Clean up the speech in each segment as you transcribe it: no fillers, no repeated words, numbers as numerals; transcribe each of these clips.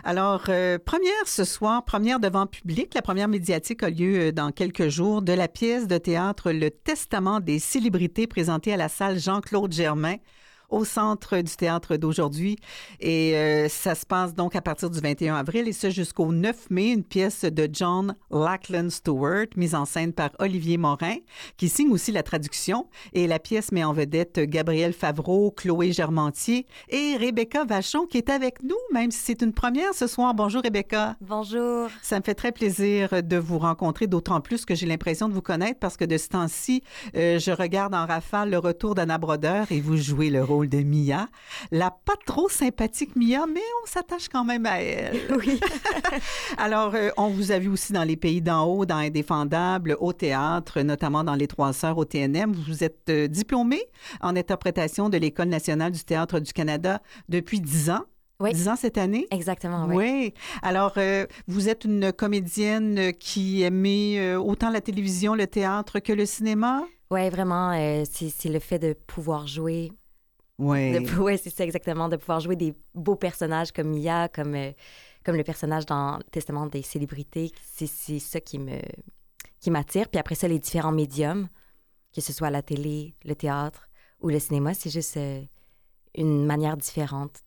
Alors, première ce soir, première devant public. La première médiatique a lieu dans quelques jours de la pièce de théâtre Le Testament des célébrités présentée à la salle Jean-Claude Germain au Centre du théâtre d'aujourd'hui. Et ça se passe donc à partir du 21 avril et ce jusqu'au 9 mai, une pièce de John Lackland Stewart, mise en scène par Olivier Morin, qui signe aussi la traduction. Et la pièce met en vedette Gabriel Favreau, Chloé Germantier et Rebecca Vachon, qui est avec nous, même si c'est une première ce soir. Bonjour Rebecca. Bonjour. Ça me fait très plaisir de vous rencontrer, d'autant plus que j'ai l'impression de vous connaître parce que de ce temps-ci, je regarde en rafale le retour d'Anna Brodeur et vous jouez le rôle de Mia. La pas trop sympathique Mia, mais on s'attache quand même à elle. Oui. Alors, on vous a vu aussi dans Les Pays d'en haut, dans Indéfendable, au théâtre, notamment dans Les Trois Sœurs au TNM. Vous êtes diplômée en interprétation de l'École nationale du théâtre du Canada depuis 10 ans. Oui. 10 ans cette année? Exactement, oui. Oui. Alors, vous êtes une comédienne qui aimait autant la télévision, le théâtre que le cinéma? Oui, vraiment, c'est le fait de pouvoir jouer. Oui. Oui, c'est ça exactement, de pouvoir jouer des beaux personnages comme Mia, comme le personnage dans Testament des célébrités. C'est ça qui m'attire. Puis après ça, les différents médiums, que ce soit la télé, le théâtre ou le cinéma, c'est juste une manière différente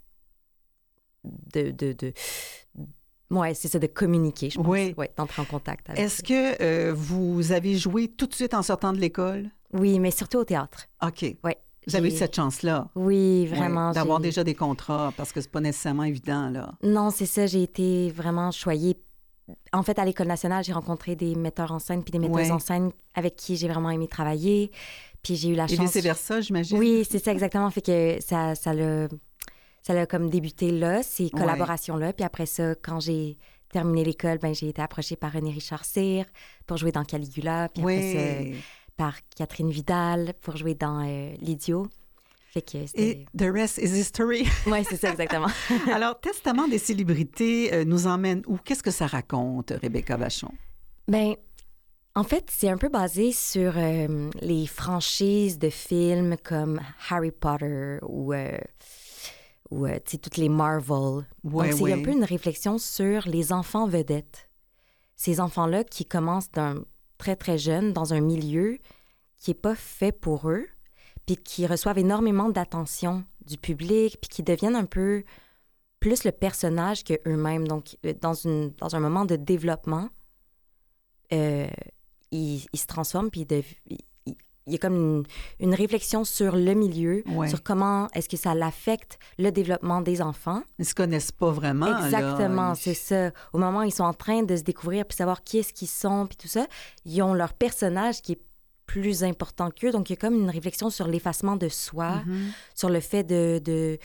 ouais, c'est ça, de communiquer, je pense. Oui. Ouais, d'entrer en contact avec. Est-ce que vous avez joué tout de suite en sortant de l'école? Oui, mais surtout au théâtre. OK. Oui. Vous avez eu cette chance-là? Oui, vraiment. Oui, d'avoir déjà des contrats, parce que c'est pas nécessairement évident, là. Non, c'est ça. J'ai été vraiment choyée. En fait, à l'École nationale, j'ai rencontré des metteurs en scène puis des metteuses en scène avec qui j'ai vraiment aimé travailler. Puis j'ai eu la chance... Et vice-versa, j'imagine? Oui, c'est ça, exactement. Fait que ça l'a comme débuté là, ces collaborations-là. Puis après ça, quand j'ai terminé l'école, ben j'ai été approchée par René Richard Cyr pour jouer dans Caligula. Puis après ça, par Catherine Vidal pour jouer dans L'Idiot. Fait que et the rest is history. Oui, c'est ça, exactement. Alors, Testament des célébrités nous emmène où? Qu'est-ce que ça raconte, Rebecca Vachon? Bien, en fait, c'est un peu basé sur les franchises de films comme Harry Potter ou toutes les Marvel. Ouais, donc, c'est un peu une réflexion sur les enfants vedettes. Ces enfants-là qui commencent d'un très, très jeune dans un milieu qui n'est pas fait pour eux, puis qui reçoivent énormément d'attention du public, puis qui deviennent un peu plus le personnage qu'eux-mêmes. Donc, dans un moment de développement, ils se transforment, puis il y a comme une réflexion sur le milieu, sur comment est-ce que ça l'affecte le développement des enfants. Ils ne se connaissent pas vraiment. Exactement, là. c'est ça. Au moment où ils sont en train de se découvrir puis savoir qui est-ce qu'ils sont puis tout ça, ils ont leur personnage qui est plus important qu'eux. Donc, il y a comme une réflexion sur l'effacement de soi, sur le fait de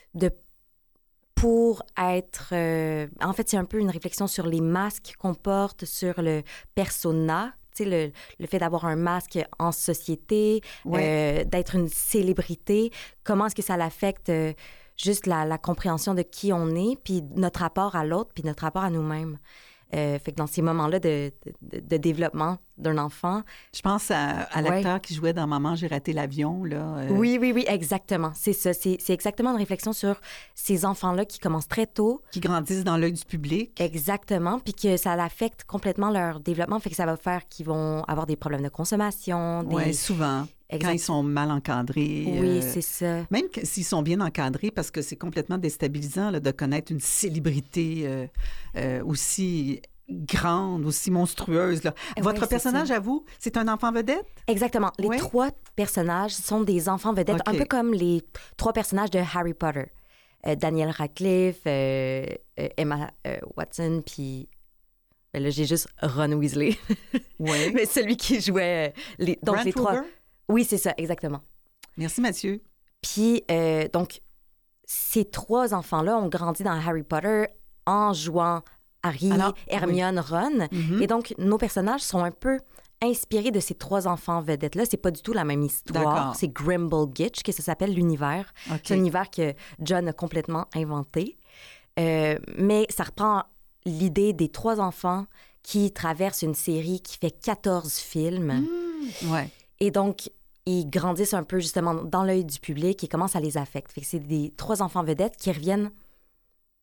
pour être... en fait, c'est un peu une réflexion sur les masques qu'on porte, sur le persona, tu sais, le fait d'avoir un masque en société, d'être une célébrité, comment est-ce que ça l'affecte juste la compréhension de qui on est, puis notre rapport à l'autre, puis notre rapport à nous-mêmes. Fait que dans ces moments-là de développement d'un enfant... Je pense à l'acteur qui jouait dans Maman, j'ai raté l'avion, là. Oui, exactement. C'est ça. C'est exactement une réflexion sur ces enfants-là qui commencent très tôt. Qui grandissent dans l'œil du public. Exactement. Puis que ça affecte complètement leur développement. Fait que ça va faire qu'ils vont avoir des problèmes de consommation. Oui, souvent. Quand ils sont mal encadrés. Oui, c'est ça. Même s'ils sont bien encadrés, parce que c'est complètement déstabilisant là, de connaître une célébrité aussi grande, aussi monstrueuse. Là. Votre personnage, à vous, c'est un enfant vedette? Exactement. Les trois personnages sont des enfants vedettes, un peu comme les trois personnages de Harry Potter. Daniel Radcliffe, Emma Watson, puis... là, j'ai juste Ron Weasley. Oui. Mais celui qui jouait... donc, les trois... Oui, c'est ça, exactement. Merci, Mathieu. Puis, donc, ces trois enfants-là ont grandi dans Harry Potter en jouant Harry, Hermione, Ron. Et donc, nos personnages sont un peu inspirés de ces trois enfants vedettes-là. C'est pas du tout la même histoire. D'accord. C'est Grimble-Gitch, que ça s'appelle l'univers. Okay. C'est un univers que John a complètement inventé. Mais ça reprend l'idée des trois enfants qui traversent une série qui fait 14 films. Ouais. Et donc, ils grandissent un peu justement dans l'œil du public et commencent à les affecter. Fait que c'est des trois enfants vedettes qui reviennent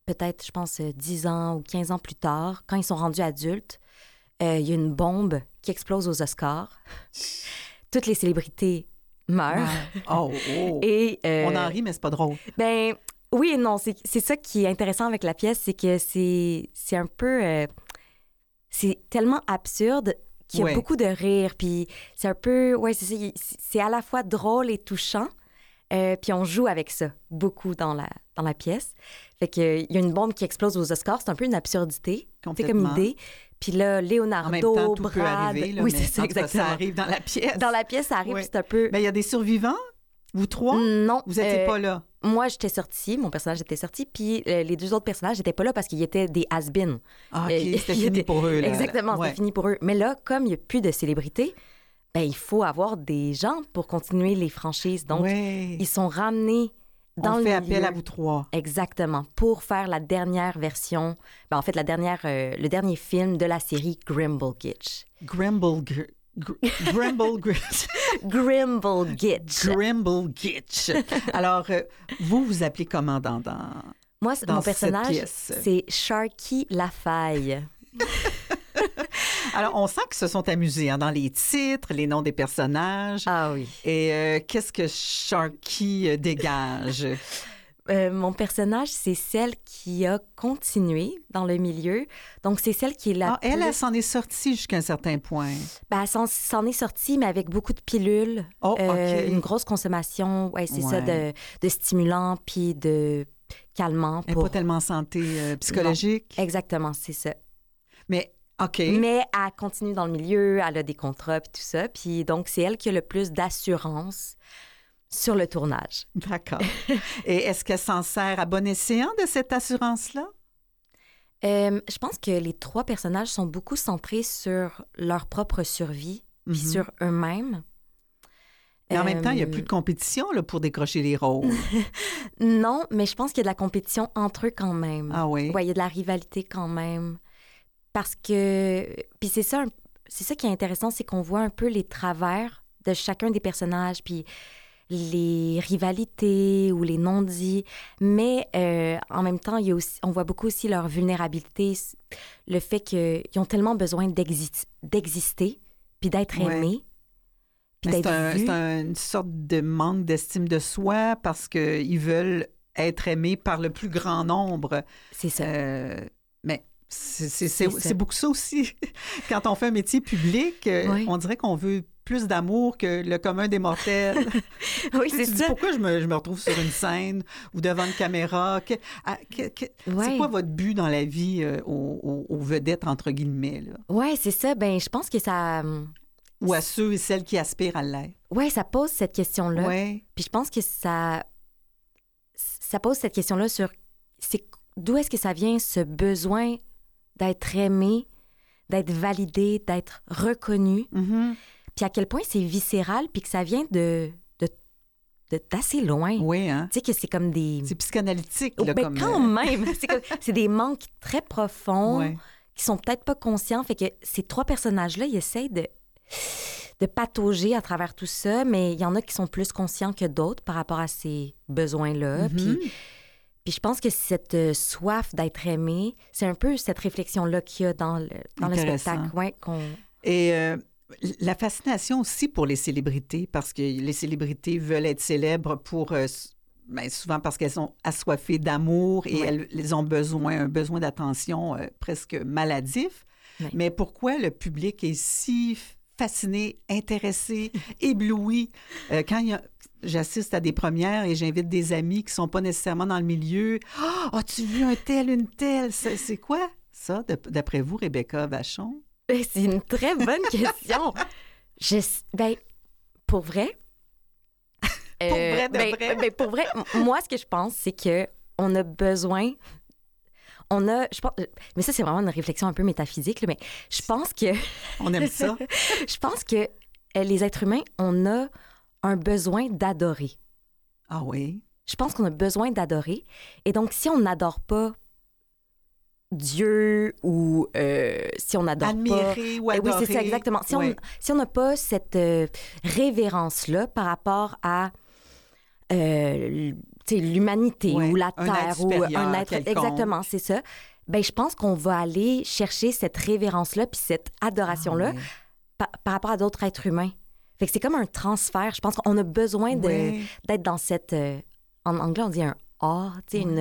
peut-être, je pense, 10 ans ou 15 ans plus tard, quand ils sont rendus adultes, il y a une bombe qui explose aux Oscars. Toutes les célébrités meurent. Oh, oh. Et, on en rit, mais c'est pas drôle. Ben oui et non. C'est ça qui est intéressant avec la pièce, c'est que c'est un peu... c'est tellement absurde qu'il y a beaucoup de rire. Puis c'est un peu... Ouais, c'est ça. C'est à la fois drôle et touchant. Puis on joue avec ça beaucoup dans la pièce. Fait qu'il y a une bombe qui explose aux Oscars. C'est un peu une absurdité. C'est comme idée. Puis là, Leonardo, en même temps, tout Brad... peut arriver, là, oui, mais c'est ça, exactement. Ça arrive dans la pièce. Dans la pièce, ça arrive, c'est un peu... Mais il y a des survivants? Vous trois? Non. Vous n'étiez pas là? Moi, j'étais sortie, mon personnage était sorti, puis les deux autres personnages n'étaient pas là parce qu'ils étaient des has-been. Ah, OK, c'était fini pour eux. Là. Exactement, c'était fini pour eux. Mais là, comme il n'y a plus de célébrités, ben, il faut avoir des gens pour continuer les franchises. Donc, ils sont ramenés dans le milieu. On fait appel à vous trois. Exactement, pour faire la dernière version, ben, en fait, le dernier film de la série Grimble-Gitch. Grimble-Gitch. Alors, vous appelez comment dans Moi, dans mon personnage, pièce? C'est Sharky Lafaille. Alors, on sent qu'ils se sont amusés dans les titres, les noms des personnages. Ah oui. Et qu'est-ce que Sharky dégage? Mon personnage, c'est celle qui a continué dans le milieu. Donc, c'est celle qui est la plus... Elle s'en est sortie jusqu'à un certain point. Ben, elle s'en est sortie, mais avec beaucoup de pilules. Oh, OK. Une grosse consommation, ça, de stimulants puis de calmants. Elle n'est pas tellement santé psychologique. Non, exactement, c'est ça. Mais, OK. Mais elle continue dans le milieu, elle a des contrats puis tout ça. Puis donc, c'est elle qui a le plus d'assurance sur le tournage. D'accord. Et est-ce qu'elle s'en sert à bon escient de cette assurance-là? Je pense que les trois personnages sont beaucoup centrés sur leur propre survie puis sur eux-mêmes. Mais en même temps, il n'y a plus de compétition là, pour décrocher les rôles. Non, mais je pense qu'il y a de la compétition entre eux quand même. Ah oui? Oui, il y a de la rivalité quand même. Parce que... Puis c'est ça qui est intéressant, c'est qu'on voit un peu les travers de chacun des personnages, puis les rivalités ou les non-dits. Mais en même temps, on voit beaucoup aussi leur vulnérabilité, le fait qu'ils ont tellement besoin d'exister, puis d'être aimés. C'est une sorte de manque d'estime de soi parce qu'ils veulent être aimés par le plus grand nombre. C'est ça. Mais c'est beaucoup ça aussi. Quand on fait un métier public, on dirait qu'on veut plus d'amour que le commun des mortels. Oui, c'est ça. Pourquoi je me retrouve sur une scène ou devant une caméra? C'est quoi votre but dans la vie aux vedettes, entre guillemets? Oui, c'est ça. Ben, je pense que ça... Ou à ceux et celles qui aspirent à l'être. Oui, ça pose cette question-là. Ouais. Puis je pense que ça pose cette question-là sur d'où est-ce que ça vient, ce besoin d'être aimé, d'être validé, d'être reconnu. Mm-hmm. Puis à quel point c'est viscéral, puis que ça vient d'assez loin. Oui, hein? Tu sais que c'est comme des... C'est psychanalytique, là, ben, quand même! C'est des manques très profonds qui sont peut-être pas conscients. Fait que ces trois personnages-là, ils essayent de patauger à travers tout ça, mais il y en a qui sont plus conscients que d'autres par rapport à ces besoins-là. Mm-hmm. Puis je pense que cette soif d'être aimé, c'est un peu cette réflexion-là qu'il y a dans le spectacle. Ouais, Et la fascination aussi pour les célébrités, parce que les célébrités veulent être célèbres pour... souvent parce qu'elles sont assoiffées d'amour et elles ont un besoin d'attention presque maladif. Oui. Mais pourquoi le public est si fasciné, intéressé, ébloui quand j'assiste à des premières et j'invite des amis qui ne sont pas nécessairement dans le milieu? « Ah, as-tu vu un tel, une telle? » C'est quoi ça, d'après vous, Rebecca Vachon? C'est une très bonne question. Pour vrai... pour vrai, moi, ce que je pense, c'est qu'on a besoin... je pense, mais ça, c'est vraiment une réflexion un peu métaphysique, là, mais je pense que... On aime ça. Je pense que les êtres humains, on a un besoin d'adorer. Ah oui? Je pense qu'on a besoin d'adorer. Et donc, si on n'adore pas Dieu ou si on n'adore admirer pas... ou adorer. Oui, c'est ça, exactement. Si on n'a pas cette révérence-là par rapport à l'humanité ou la Terre ou un être... quelconque. Exactement, c'est ça. Ben, je pense qu'on va aller chercher cette révérence-là puis cette adoration-là par rapport à d'autres êtres humains. Fait que c'est comme un transfert. Je pense qu'on a besoin d'être dans cette... en anglais, on dit un « awe »,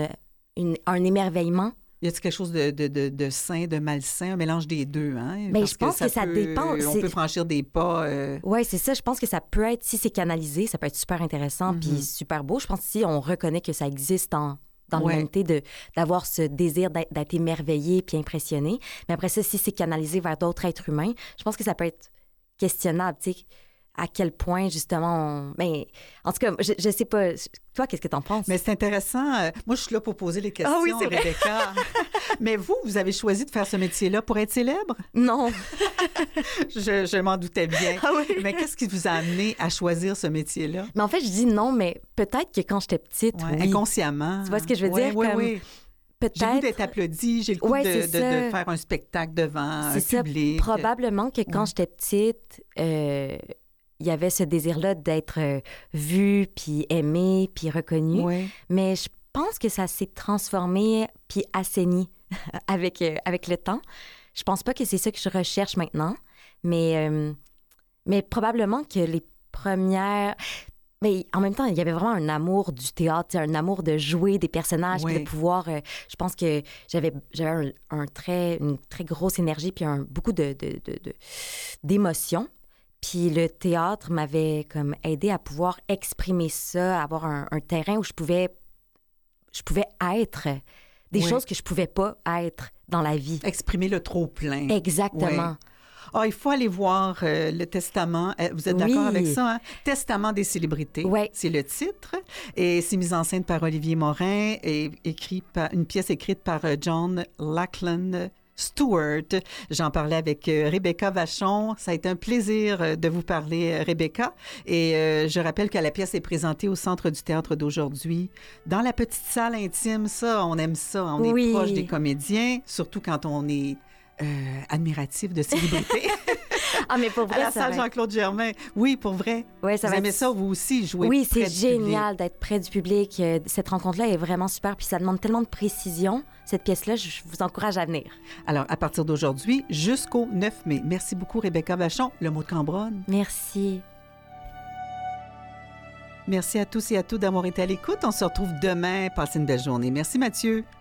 un émerveillement. Y a-t-il quelque chose de sain, de malsain, un mélange des deux, hein? Mais je pense que ça dépend. On peut franchir des pas. Oui, c'est ça. Je pense que ça peut être, si c'est canalisé, ça peut être super intéressant puis super beau. Je pense que si on reconnaît que ça existe dans l'humanité, d'avoir ce désir d'être émerveillé puis impressionné. Mais après ça, si c'est canalisé vers d'autres êtres humains, je pense que ça peut être questionnable, tu sais. À quel point, justement, Mais en tout cas, je sais pas. Toi, qu'est-ce que t'en penses? Mais c'est intéressant. Moi, je suis là pour poser les questions, oui, c'est vrai. Rebecca. Mais vous avez choisi de faire ce métier-là pour être célèbre? Non. je m'en doutais bien. Ah oui. Mais qu'est-ce qui vous a amené à choisir ce métier-là? Mais en fait, je dis non, mais peut-être que quand j'étais petite, oui. Inconsciemment. Tu vois ce que je veux dire? Oui. Peut-être... J'ai le goût d'être applaudie, j'ai le goût de faire un spectacle devant un public. Probablement que quand j'étais petite... il y avait ce désir-là d'être vu, puis aimé, puis reconnu. Oui. Mais je pense que ça s'est transformé puis assaini avec le temps. Je pense pas que c'est ça que je recherche maintenant, mais probablement que les premières... Mais en même temps, il y avait vraiment un amour du théâtre, un amour de jouer des personnages, puis de pouvoir... je pense que j'avais une très grosse énergie, puis beaucoup d'émotions. Puis le théâtre m'avait comme aidé à pouvoir exprimer ça, avoir un terrain où je pouvais être des choses que je pouvais pas être dans la vie. Exprimer le trop-plein. Exactement. Oui. Il faut aller voir le Testament. Vous êtes d'accord avec ça, hein? Testament des célébrités. Oui. C'est le titre. Et c'est mis en scène par Olivier Morin et une pièce écrite par John Lackland Stewart. J'en parlais avec Rebecca Vachon. Ça a été un plaisir de vous parler, Rebecca. Et je rappelle que la pièce est présentée au Centre du théâtre d'aujourd'hui. Dans la petite salle intime, ça, on aime ça. On est proche des comédiens, surtout quand on est admiratif de célébrités. Mais pour vrai, à la salle Jean-Claude Germain. Oui, pour vrai. Oui, vous aimez ça, vous aussi, jouer près du public? Oui, c'est génial d'être près du public. Cette rencontre-là est vraiment super, puis ça demande tellement de précision. Cette pièce-là, je vous encourage à venir. Alors, à partir d'aujourd'hui, jusqu'au 9 mai. Merci beaucoup, Rebecca Vachon. Le mot de Cambronne. Merci. Merci à tous et à toutes d'avoir été à l'écoute. On se retrouve demain. Passez une belle journée. Merci, Mathieu.